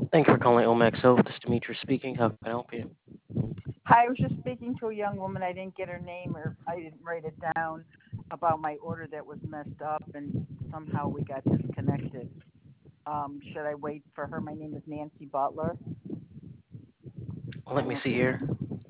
Thank you for calling Omax Health. This is Demetrius speaking. How can I help you? Hi, I was just speaking to a young woman. I didn't get her name or I didn't write it down about my order that was messed up and somehow we got disconnected. Should I wait for her? My name is Nancy Butler. Let me see here.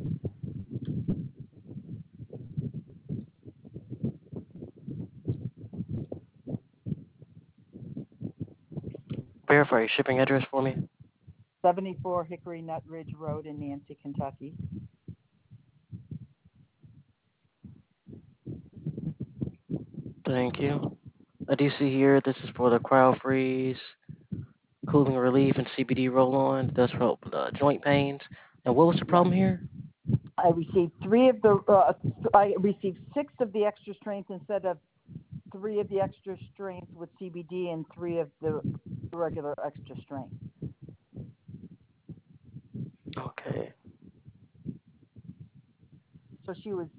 Verify your shipping address for me. 74 Hickory Nut Ridge Road in Nancy, Kentucky. Thank you. I do see here this is for the Cryo Freeze Cooling Relief and CBD Roll-On. Does help joint pains. And what was the Yeah. problem here? I received three of the. I received six of the extra strength instead of three of the extra strength with CBD and three of the regular extra strength. Okay. So she was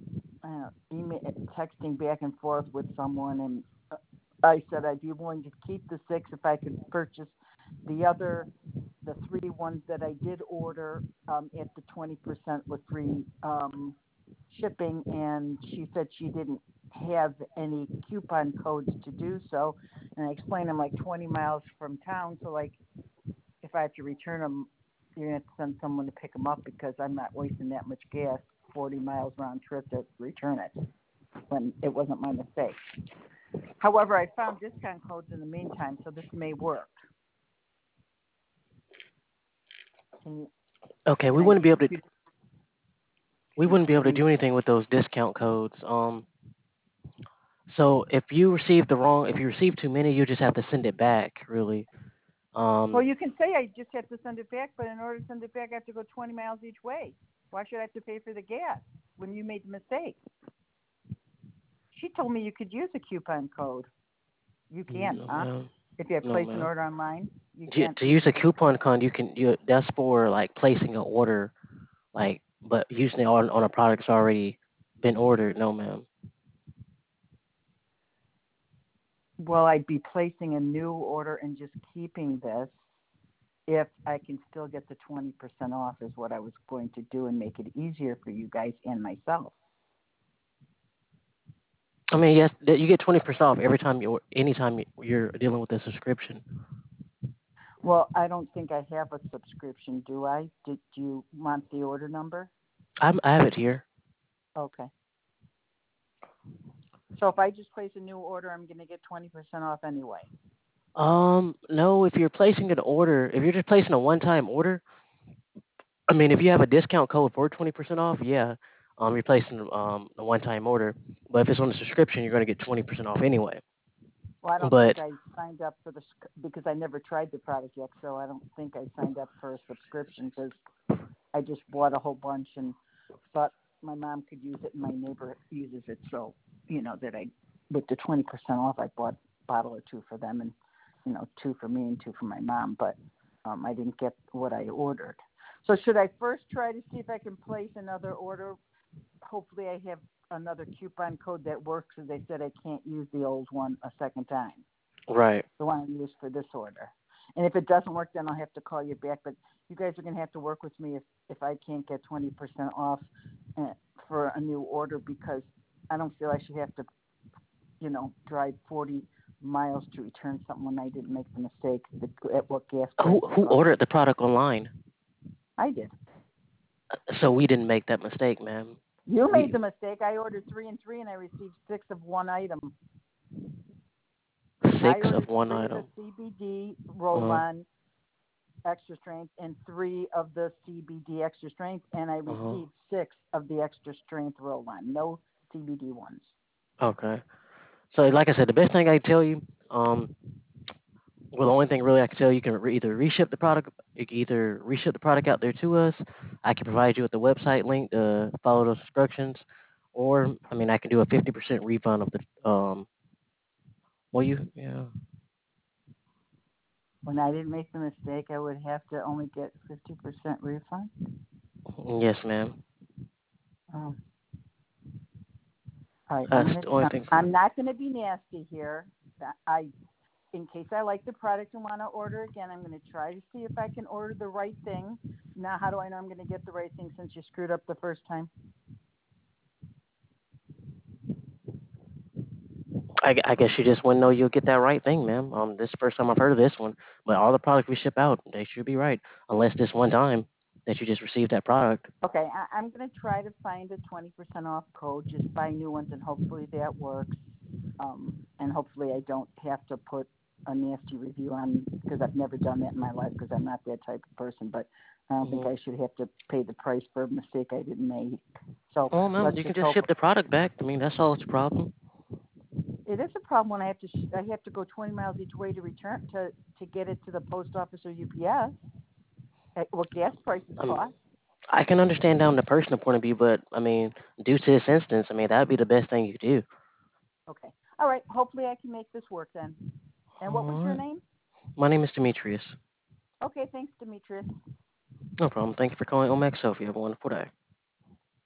texting back and forth with someone, and I said I'd be willing to keep the six if I could purchase the three ones that I did order at the 20% with free shipping, and she said she didn't have any coupon codes to do so. And I explained I'm like 20 miles from town, so like if I have to return them, you're going to have to send someone to pick them up because I'm not wasting that much gas, 40 miles round trip to return it when it wasn't my mistake. However, I found discount codes in the meantime, so this may work. Can, Okay, can I give you? we wouldn't be able Can to you? do anything with those discount codes. So if you receive if you receive too many, you just have to send it back, really. Well, Um, you can say I just have to send it back, but in order to send it back, I have to go 20 miles each way. Why should I have to pay for the gas when you made the mistake? She told me you could use a coupon code. You can, no, huh? ma'am. If you have No, placed an ma'am. order online, you To, can't to use use a. a coupon code, that's for like placing an order, like, but using it on a product that's already been ordered. No, ma'am. Well, I'd be placing a new order and just keeping this if I can still get the 20% off is what I was going to do and make it easier for you guys and myself. I mean, yes, you get 20% off every time anytime you're dealing with a subscription. Well, I don't think I have a subscription, do I? Did you want the order number? I have it here. Okay. So if I just place a new order, I'm going to get 20% off anyway. No, if you're just placing a one-time order, I mean, if you have a discount code for 20% off, yeah, you're placing a one-time order. But if it's on a subscription, you're going to get 20% off anyway. Well, I don't But think I signed up for because I never tried the product yet, so I don't think I signed up for a subscription because I just bought a whole bunch and thought my mom could use it and my neighbor uses it. So, that with the 20% off, I bought a bottle or two for them and, two for me and two for my mom. But I didn't get what I ordered. So should I first try to see if I can place another order? Hopefully I have another coupon code that works because they said I can't use the old one a second time, right. the one I used for this order. And if it doesn't work, then I'll have to call you back. But you guys are going to have to work with me if I can't get 20% off for a new order because I don't feel I should have to, drive 40 miles to return something when I didn't make the mistake at what gas prices Who are. ordered the product online? I did. So we didn't make that mistake, ma'am. You made We the mistake. I ordered three and three, and I received six of one item. I six of ordered one three of the item. CBD Uh roll-on extra strength and three of the CBD extra strength, and I huh. received six of the extra strength roll-on. No CBD ones. Okay. So like I said, the best thing I can tell you, well, the only thing really I can tell you, you can either reship the product, you can either reship the product out there to us. I can provide you with the website link to follow those instructions, or I mean, I can do a 50% refund of the Well, yeah. When I didn't make the mistake, I would have to only get 50% refund. Yes, ma'am. Oh, all right. That's the only thing. I'm not gonna be nasty here. I in case I like the product and want to order again, I'm going to try to see if I can order the right thing. Now, how do I know I'm going to get the right thing since you screwed up the first time? I guess you just wouldn't know you'll get that right thing, ma'am. This is the first time I've heard of this one, but all the product we ship out, they should be right, unless this one time that you just received that product. Okay, I'm going to try to find a 20% off code. Just buy new ones, and hopefully that works. And hopefully I don't have to put a nasty review on because I've never done that in my life because I'm not that type of person. But I don't think Hmm. I should have to pay the price for a mistake I didn't make. So Oh, ma'am, let's you can just just hope. ship the product back. I mean, that's all. It's a problem. It is a problem when I have to go 20 miles each way to return to get it to the post office or UPS. At what gas prices Um, cost. I can understand down the personal point of view, but I mean, due to this instance, I mean, that'd be the best thing you could do. Okay. All right. Hopefully I can make this work then. And what was All your right. name? My name is Demetrius. Okay. Thanks, Demetrius. No problem. Thank you for calling Omax Sophie. Have a wonderful day.